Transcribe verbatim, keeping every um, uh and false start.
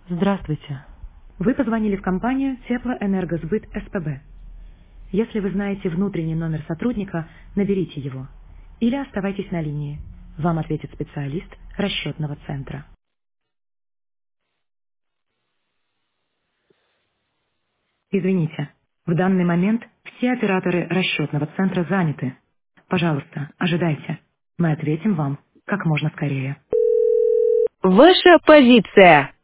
Здравствуйте. Вы позвонили в компанию Теплоэнергосбыт СПБ. Если вы знаете внутренний номер сотрудника, наберите его. Или оставайтесь на линии. Вам ответит специалист расчетного центра. Извините, в данный момент все операторы расчетного центра заняты. Пожалуйста, ожидайте. Мы ответим вам как можно скорее. Ваша позиция.